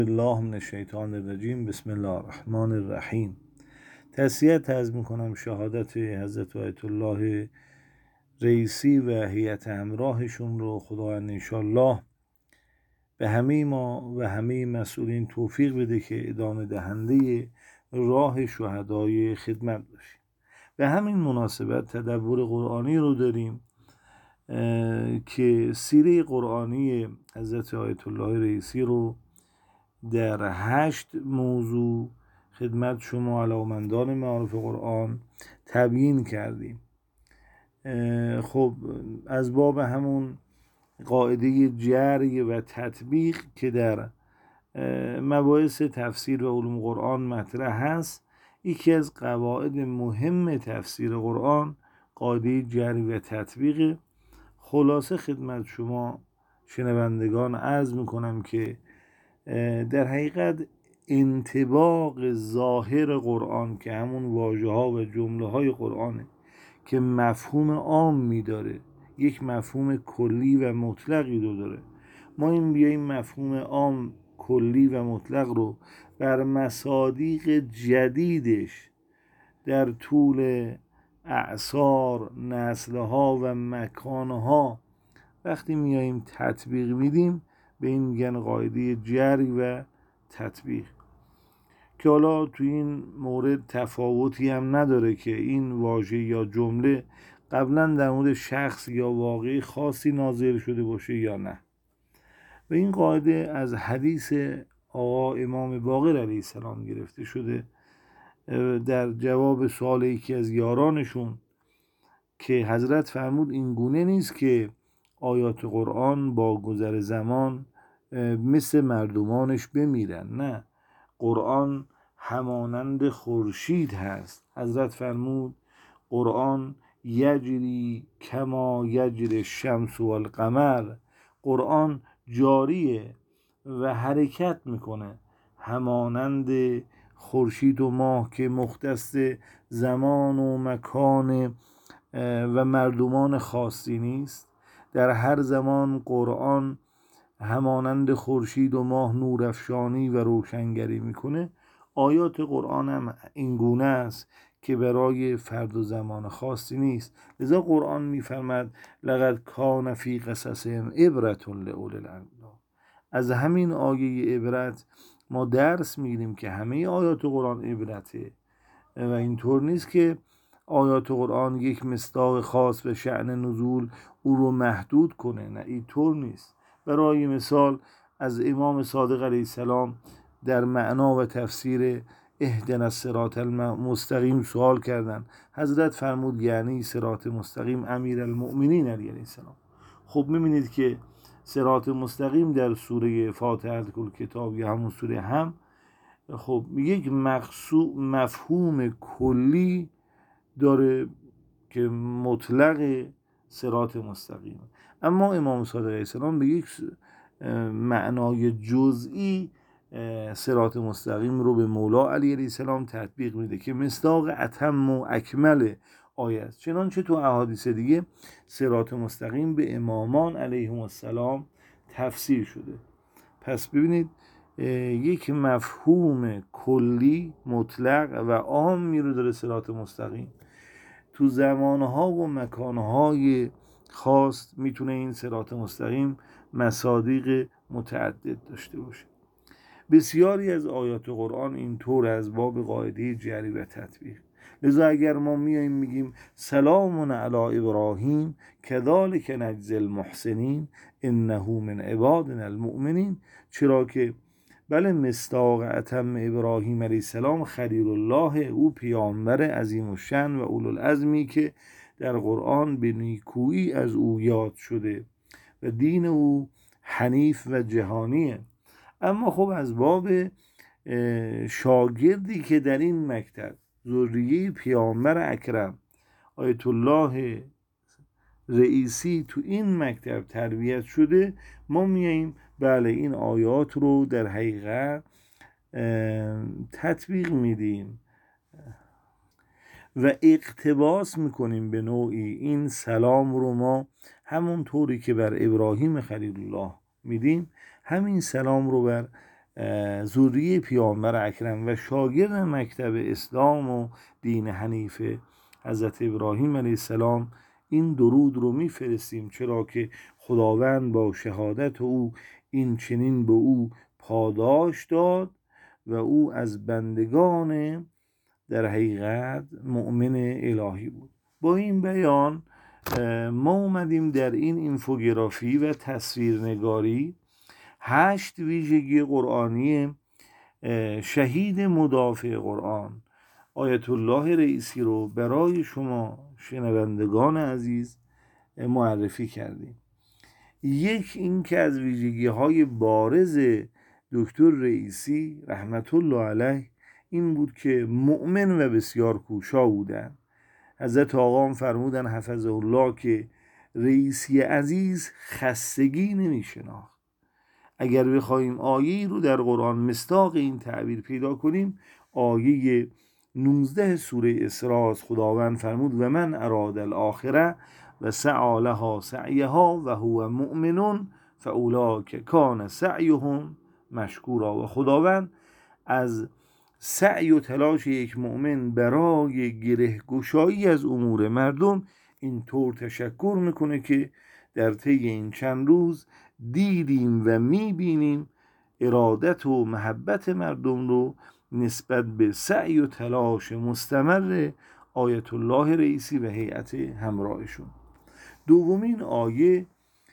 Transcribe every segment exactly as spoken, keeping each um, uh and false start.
الله من الشیطان الرجیم. بسم الله الرحمن الرحیم. تسلیت عرض میکنم شهادت حضرت آیت الله رئیسی و هیئت همراهشون رو خداوند انشالله به همه ما و همه مسئولین توفیق بده که ادامه دهنده راه شهدای خدمت باشیم. به همین مناسبت تدبر قرآنی رو داریم که سیره قرآنی حضرت آیت الله رئیسی رو در هشت موضوع خدمت شما علاقه‌مندان معارف قرآن تبیین کردیم. خب از باب همون قاعده جری و تطبیق که در مباحث تفسیر و علوم قرآن مطرح هست، یکی از قواعد مهم تفسیر قرآن قاعده جری و تطبیق. خلاصه خدمت شما شنوندگان عرض میکنم که در حقیقت انطباق ظاهر قرآن که همون واژه ها و جمله های قرآنه که مفهوم عام میداره، یک مفهوم کلی و مطلقی رو داره. ما این بیاییم مفهوم عام کلی و مطلق رو بر مصادیق جدیدش در طول اعصار، نسلها و مکانها وقتی میاییم تطبیق میدیم به این میگن قاعده جری و تطبیق، که حالا تو این مورد تفاوتی هم نداره که این واژه یا جمله قبلا در مورد شخص یا واقعی خاصی نازل شده باشه یا نه. و این قاعده از حدیث آقا امام باقر علیه السلام گرفته شده در جواب سوال یکی از یارانشون که حضرت فرمود این گونه نیست که آیات قرآن با گذر زمان مثل مردمانش بمیرن، نه، قرآن همانند خورشید هست. حضرت فرمود قرآن یجری کما یجری الشمس و القمر، قرآن جاریه و حرکت میکنه همانند خورشید و ماه که مختص زمان و مکان و مردمان خاصی نیست. در هر زمان قرآن همانند خورشید و ماه نورافشانی و روشنگری میکنه. آیات قرآن هم این گونه است که برای فرد و زمان خاصی نیست. لذا قرآن میفرماد لقد کان فی قصصهم عبرة لأولی الالباب. از همین آیه عبرت ما درس میگیریم که همه آیات قرآن عبرته و اینطور نیست که آیات قرآن یک مصداق خاص و شأن نزول او رو محدود کنه، نه، اینطور نیست. برای مثال از امام صادق علیه السلام در معنا و تفسیر اهدنا الصراط المستقیم سوال کردن. حضرت فرمود یعنی صراط مستقیم امیر المؤمنین علیه السلام. خب میبینید که صراط مستقیم در سوره فاتحه کتاب یا همون سوره هم خب یک مقصود مفهوم کلی داره که مطلق صراط مستقیم، اما امام صادق علیه السلام به یک معنای جزئی صراط مستقیم رو به مولا علی علیه السلام تطبیق میده که مصداق اتم و اکمل آیه است. چنانچه تو احادیث دیگه صراط مستقیم به امامان علیهم السلام تفسیر شده. پس ببینید یک مفهوم کلی مطلق و عامی رو داره صراط مستقیم. تو زمانها و مکانهای خاص میتونه این صراط مستقیم مصادیق متعدد داشته باشه. بسیاری از آیات قرآن اینطور از باب قاعده جری و تطبیق. لذا اگر ما میایم میگیم سلام علی ابراهیم کذالک نجزی المحسنین انه من عبادنا المؤمنین، چرا که بله مصداق اتم ابراهیم علیه السلام خلیل الله، او پیامبر عظیم الشأن و اولوالعزمی که در قرآن به نیکویی از او یاد شده و دین او حنیف و جهانیه. اما خب از باب شاگردی که در این مکتب ذریه پیامبر اکرم آیت الله رئیسی تو این مکتب تربیت شده، ما میاییم بله این آیات رو در حقیقت تطبیق میدیم و اقتباس میکنیم به نوعی. این سلام رو ما همون طوری که بر ابراهیم خلیل الله میدیم همین سلام رو بر ذریه پیامبر اکرم و شاگرد مکتب اسلام و دین حنیف حضرت ابراهیم علیه السلام این درود رو میفرستیم، چرا که خداوند با شهادت او این چنین به او پاداش داد و او از بندگان در حقیقت مؤمن الهی بود. با این بیان ما اومدیم در این اینفوگرافی و تصویرنگاری هشت ویژگی قرآنی شهید مدافع قرآن آیت الله رئیسی رو برای شما شنوندگان عزیز معرفی کردیم. یک این که از ویژگی های بارز دکتر رئیسی رحمت الله علیه این بود که مؤمن و بسیار کوشا بودن. حضرت آقا فرمودن حفظه الله که رئیسی عزیز خستگی نمی شناخت. اگر بخوایم آیه رو در قرآن مصداق این تعبیر پیدا کنیم، آیه نوزده سوره اسراء خداوند فرمود و من اراد الاخره و سعی لها سعیها و هو مؤمن فاولاک کان سعیهم مشکورا. و خداوند از سعی و تلاش یک مؤمن برای گره گشایی از امور مردم اینطور تشکر میکنه که در طی این چند روز دیدیم و میبینیم ارادت و محبت مردم رو نسبت به سعی و تلاش مستمر آیت الله رئیسی و هیئت همراهشون. دومین آیه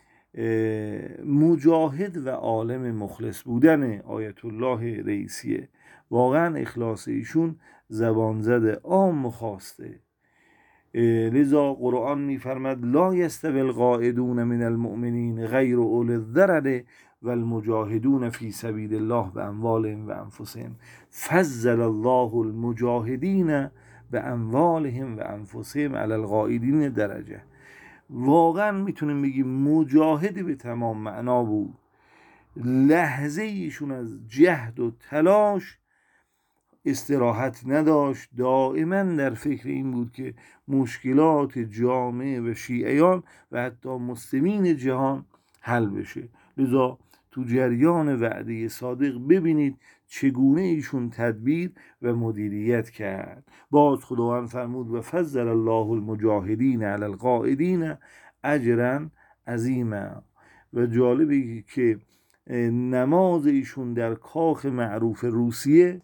مجاهد و عالم مخلص بودن آیت الله رئیسیه. واقعا اخلاص ایشون زبان زده عام خواسته. لذا قرآن میفرماد لا یستوی القاعدون من المؤمنین غیر اولی الضرر والمجاهدون فی سبیل الله باموالهم و انفسهم فضل الله المجاهدین باموالهم و انفسهم علی القاعدین درجه. واقعا میتونیم بگیم مجاهد به تمام معنا بود. لحظه ایشون از جهد و تلاش استراحت نداشت، دائما در فکر این بود که مشکلات جامعه و شیعیان و حتی مسلمین جهان حل بشه. لذا تو جریان وعده صادق ببینید چگونه ایشون تدبیر و مدیریت کرد. باز خداوند فرمود و فضل الله المجاهدین علی القاعدین اجرا عظیما. و جالبه که نماز ایشون در کاخ معروف روسیه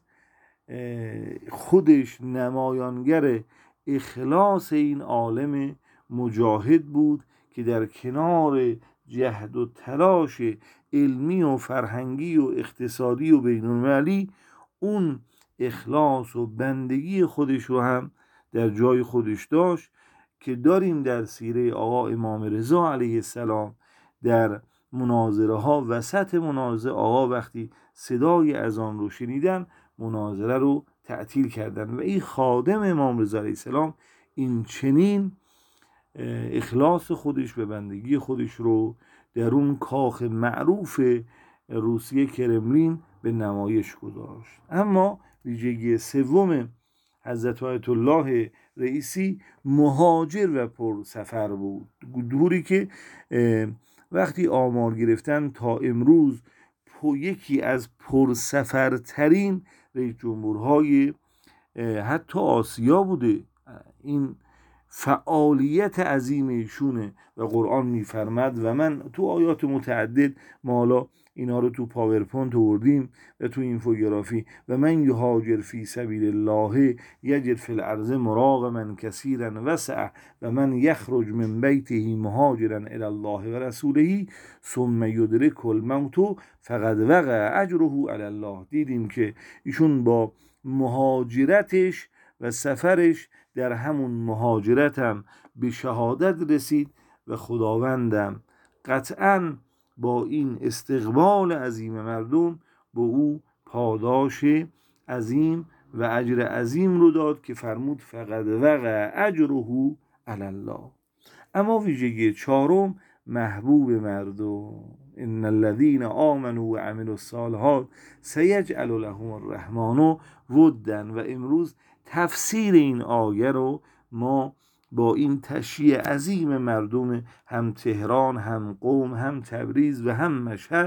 خودش نمایانگر اخلاص این عالم مجاهد بود که در کنار جهد و تلاش علمی و فرهنگی و اقتصادی و بین‌المللی اون اخلاص و بندگی خودش رو هم در جای خودش داشت که داریم در سیره آقا امام رضا علیه السلام در مناظره ها. وسط مناظره آقا وقتی صدای اذان رو شنیدن مناظره رو تعطیل کردن و این خادم امام رضا علیه السلام این چنین اخلاص خودش به بندگی خودش رو در اون کاخ معروف روسیه کرملین به نمایش گذاشت. اما ویژگی سوم حضرت آیت الله رئیسی مهاجر و پر سفر بود. دوری که وقتی آمار گرفتن تا امروز یکی از پرسفرترین رئیس جمهورهای حتی آسیا بوده. این فعالیت عظیم ایشونه و قرآن میفرماد و من تو آیات متعدد ما حالا اینا رو تو پاورپوینت آوردیم و تو اینفوگرافی و من یهاجر فی سبیل الله یجد فی الارض مراغما کثیرا وسعه و من یخرج من بیته مهاجرا الی الله و رسوله ثم یدرک الموت فقد وقع اجره علی الله. دیدیم که ایشون با مهاجرتش و سفرش در همون مهاجرت هم به شهادت رسید و خداوندم قطعاً با این استقبال عظیم مردم به او پاداش عظیم و اجر عظیم رو داد که فرمود فقد وقع اجره علی الله. اما ویژگی چهارم محبوب مردم ان الذين آمنوا و عملوا الصالحات سیجعل لهم الرحمن ودا. و امروز تفسیر این آیه رو ما با این تشییع عظیم مردم هم تهران هم قم هم تبریز و هم مشهد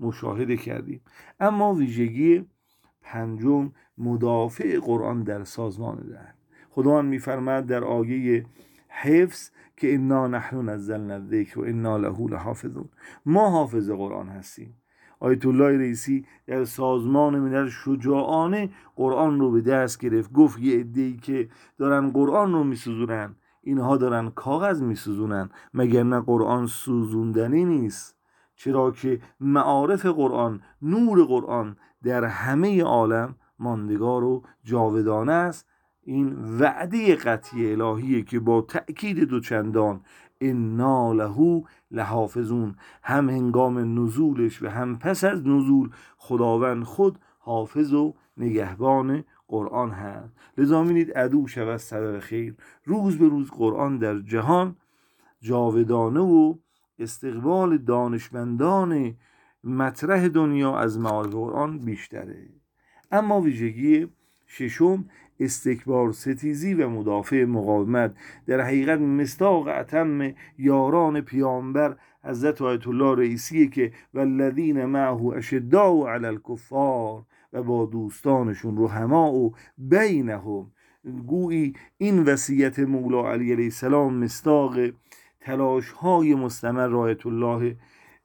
مشاهده کردیم. اما ویژگی پنجم مدافع قرآن در سازمان دهن. خداوند می‌فرماید در آیه حفظ که انا نحن نزلنا الذکر و انا له لحافظون، ما حافظ قرآن هستیم. آیت الله رئیسی در سازمان ملل شجاعانه قرآن رو به دست گرفت، گفت یه عده‌ای که دارن قرآن رو میسوزونن، اینها دارن کاغذ میسوزونن، مگر نه قرآن سوزوندنی نیست؟ چرا که معارف قرآن، نور قرآن در همه عالم ماندگار و جاودانه است. این وعده قطعی الهیه که با تأکید دوچندان انا له لحافظون، هم هنگام نزولش و هم پس از نزول خداوند خود حافظ و نگهبان قرآن هست. لذا می‌بینید عدو شود سبب خیر. روز به روز قرآن در جهان جاودانه و استقبال دانشمندان مطرح دنیا از معارف قرآن بیشتره. اما ویژگی ششم استکبار ستیزی و مدافع مقاومت، در حقیقت مصداق اتم یاران پیامبر حضرت آیت الله رئیسی که والذین معه اشداء علی الکفار، و با دوستانشون رحماء و بینهم. گویی این وصیت مولا علی علیه السلام مصداق تلاش های مستمر آیت الله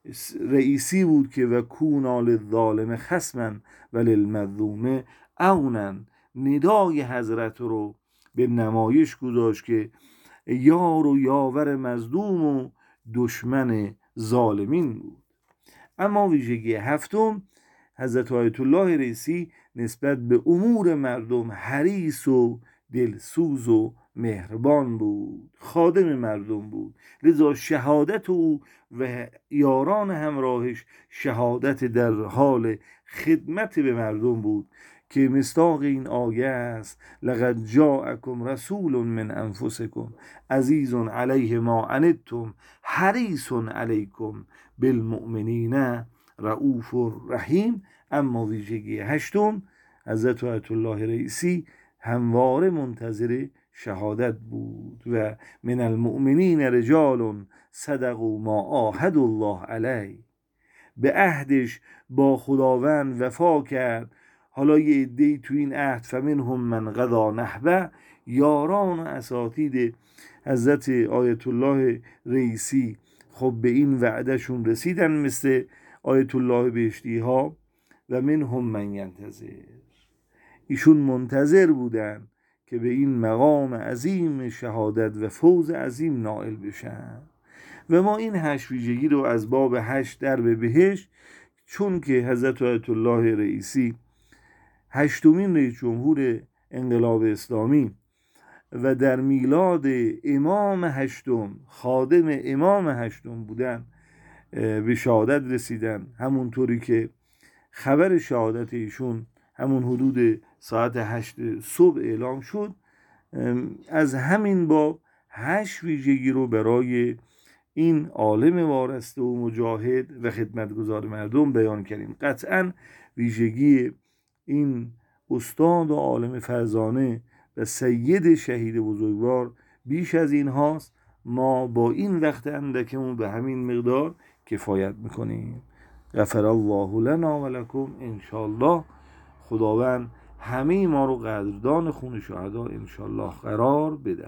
رئیسی بود که و کونا للظالم خصما و للمظلوم عونا. ندای حضرت رو به نمایش گذاشت که یار و یاور مظلوم و دشمن ظالمین بود. اما ویژگی هفتم، حضرت آیت الله رئیسی نسبت به امور مردم حریص و دلسوز و مهربان بود، خادم مردم بود. لذا شهادت او و یاران همراهش شهادت در حال خدمت به مردم بود که مصداق این آیه است لقد جاءکم رسول من انفسکم عزیز علیه ما عنتم حریص علیکم بالمؤمنین رؤوف رحیم. اما ویژگی هشتم، حضرت آیت الله رئیسی همواره منتظر شهادت بود و من المؤمنین رجال صدقوا ما عاهدوا الله علیه، به عهدش با خداوند وفا کرد. حالا یه عده‌ای تو این عهد فمنهم من قضی نحبه، یاران و اساتید حضرت آیت الله رئیسی خب به این وعدهشون رسیدن، مثل آیت الله بهشتی ها. و منهم من ینتظر، ایشون منتظر بودن که به این مقام عظیم شهادت و فوز عظیم نائل بشن. و ما این هشت ویژگی رو از باب هشت درب بهشت، چون که حضرت آیت الله رئیسی هشتمین رئیس جمهور انقلاب اسلامی و در میلاد امام هشتم خادم امام هشتم بودن به شهادت رسیدن، همونطوری که خبر شهادت ایشون همون حدود ساعت هشت صبح اعلام شد. از همین باب هشت ویژگی رو برای این عالم وارسته و مجاهد و خدمتگزار مردم بیان کردیم. قطعا ویژگی این استاد و عالم فرزانه و سید شهید بزرگوار بیش از این هاست. ما با این وقت اندکمون به همین مقدار کفایت میکنیم. غفر الله لنا و لکم انشاءالله. خداوند همه ما رو قدردان خون شهدا انشاءالله قرار بده.